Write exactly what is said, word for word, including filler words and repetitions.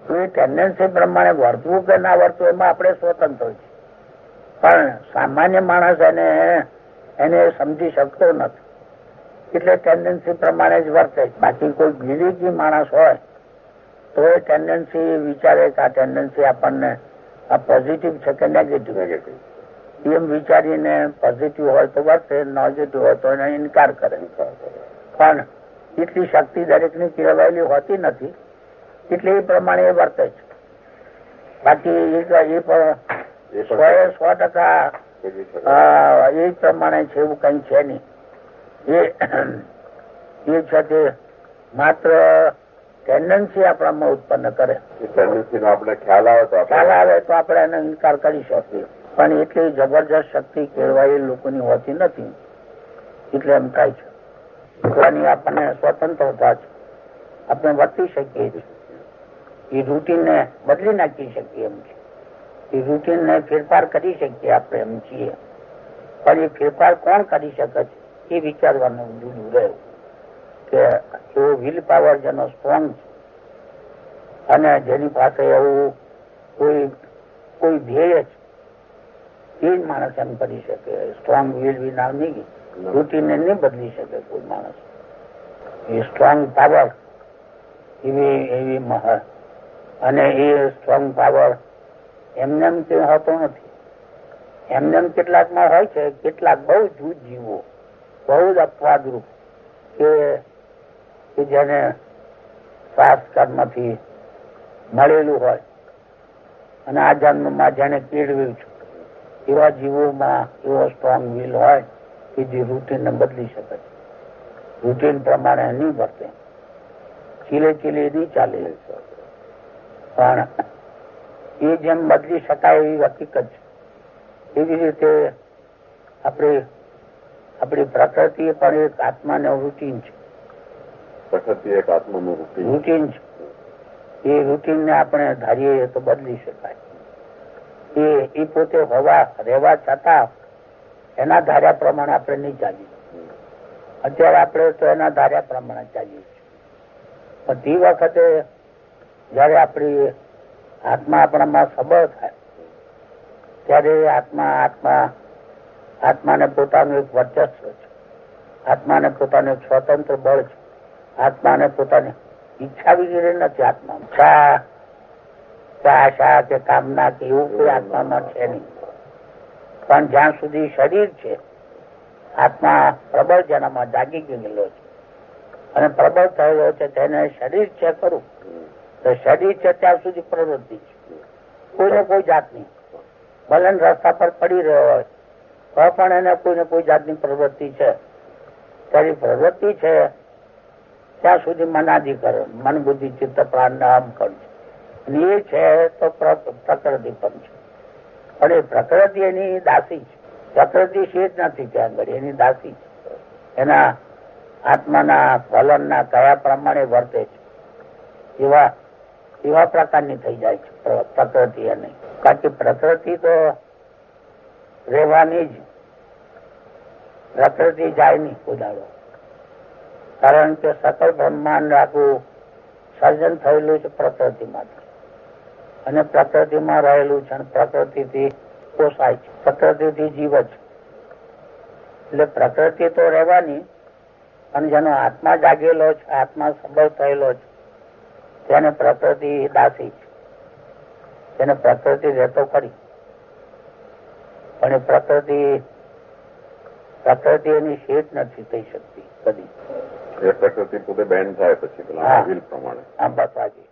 એ tendency પ્રમાણે વર્તવું કે ના વર્તવું એમાં આપણે સ્વતંત્ર છીએ, પણ સામાન્ય માણસ એને એને સમજી શકતો નથી, એટલે ટેન્ડન્સી પ્રમાણે જ વર્તે. બાકી કોઈ વિવેકી માણસ હોય તો એ ટેન્ડન્સી વિચારે કે આ ટેન્ડન્સી આપણને આ પોઝિટિવ છે કે નેગેટિવ નેગેટિવ એમ વિચારીને પોઝિટિવ હોય તો વર્તે, નેગેટિવ હોય તો એને ઇનકાર કરે. પણ એટલી શક્તિ દરેકની કેળવાયેલી હોતી નથી, એટલે એ પ્રમાણે એ વર્તે છે. બાકી એ પણ સો એ સો ટકા એ પ્રમાણે છે એવું કઈ છે નહીં. એ છે તે માત્ર ટેન્ડન્સી આપણામાં ઉત્પન્ન કરે. આપણે ખ્યાલ આવે તો ખ્યાલ આવે તો આપણે એનો ઇનકાર કરી શકીએ, પણ એટલી જબરજસ્ત શક્તિ કેળવાયેલી લોકોની હોતી નથી, એટલે એમ થાય છે. ભગવાનની આપણને સ્વતંત્રતા છે, આપણે વર્તી શકીએ છીએ. એ રૂટીનને બદલી નાખી શકીએ એમ છે, એ રૂટીનને ફેરફાર કરી શકીએ આપણે એમ છીએ. પણ એ ફેરફાર કોણ કરી શકે છે એ વિચારવાનું જુદું રહ્યું કે એવો વિલ પાવર જેનો સ્ટ્રોંગ છે અને જેની પાસે એવું કોઈ કોઈ ધ્યેય છે એ જ માણસ એમ કરી શકે. સ્ટ્રોંગ વિલ વિના નહીં, રૂટીનને નહીં બદલી શકે કોઈ માણસ. એ સ્ટ્રોંગ પાવર એવી એવી મહ અને એ સ્ટ્રોંગ પાવર એમને એમ કે હોતો નથી. એમને એમ કેટલાકમાં હોય છે, કેટલાક બહુ જૂજ જીવો, બહુ જ અપવાદરૂપ કે જેને શ્વાસ કર્મથી મળેલું હોય અને આ જન્મમાં જેને કેળવ્યું છે એવા જીવોમાં એવો સ્ટ્રોંગ વિલ હોય કે જે રૂટીનને બદલી શકે છે. રૂટીન પ્રમાણે નહીં વર્તે, ચીલે ચીલે નહીં ચાલે, પણ એ જેમ બદલી શકાય એવી હકીકત છે. એવી રીતે આપણે આપણી પ્રકૃતિ પણ એક આત્માનું રૂટીન છે. પ્રકૃતિ એક આત્માનું રૂટીન છે. એ રૂટીનને આપણે ધારીએ તો બદલી શકાય. એ એ પોતે હોવા રહેવા છતાં એના ધાર્યા પ્રમાણે આપણે નહીં ચાલીએ. અત્યારે આપણે તો એના ધાર્યા પ્રમાણે ચાલીએ છીએ, પણ તે વખતે જયારે આપણી આત્મા આપણામાં સબળ થાય ત્યારે આત્મા આત્મા આત્માને પોતાનું એક વર્ચસ્વ છે, આત્માને પોતાનું એક સ્વતંત્ર બળ છે, આત્માને પોતાની ઈચ્છા વગેરે નથી. આત્મા ઈચ્છા આશા કે કામના કે એવું કોઈ આત્મામાં છે નહીં. પણ જ્યાં સુધી શરીર છે, આત્મા પ્રબળ જેનામાં જાગી ગયેલો છે અને પ્રબળ થયેલો છે, તેને શરીર છે ખરું, તો શરીર છે ત્યાં સુધી પ્રવૃત્તિ છે, કોઈને કોઈ જાતની. ભલે રસ્તા પર પડી રહ્યો હોય તો પણ એને કોઈને કોઈ જાતની પ્રવૃત્તિ છે. ત્યારે પ્રવૃત્તિ છે ત્યાં સુધી મનાધિકરણ, મન બુદ્ધિ ચિત્ત પ્રાણ અહમ કણ છે. અને એ છે તો પ્રકૃતિ પણ છે, પણ એ પ્રકૃતિ એની દાસી છે. પ્રકૃતિ શેષ નથી ત્યાં આગળ, એની દાસી છે. એના આત્માના વલણના કયા પ્રમાણે વર્તે છે એવા એવા પ્રકારની થઈ જાય છે પ્રકૃતિ. એની બાકી પ્રકૃતિ તો રહેવાની જ, પ્રકૃતિ જાય નહીં ઉદાડો. કારણ કે સકલ બ્રહ્માંડ આખું સર્જન થયેલું છે પ્રકૃતિમાંથી, અને પ્રકૃતિમાં રહેલું છે, અને પ્રકૃતિથી પોસાય છે, પ્રકૃતિથી જીવ છે. એટલે પ્રકૃતિ તો રહેવાની, અને જેનો આત્મા જાગેલો છે, આત્મા સબળ થયેલો છે, તેને પ્રકૃતિ દાસી છે. તેને પ્રકૃતિ રહેતો ખરી, પણ એ પ્રકૃતિ પ્રકૃતિ એની શેઠ નથી થઈ શકતી કદી. પ્રકૃતિ પોતે બેન થાય પછી વિલ પ્રમાણે. હા, બસ આજે